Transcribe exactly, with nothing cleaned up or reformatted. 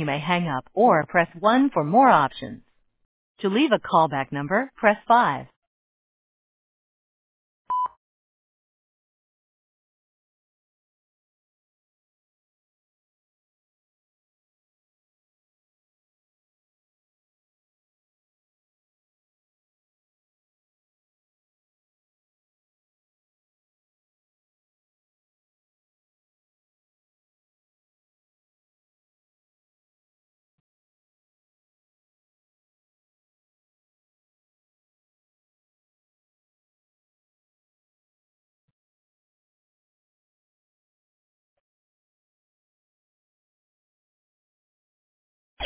you may hang up or press one for more options. To leave a callback number, press five.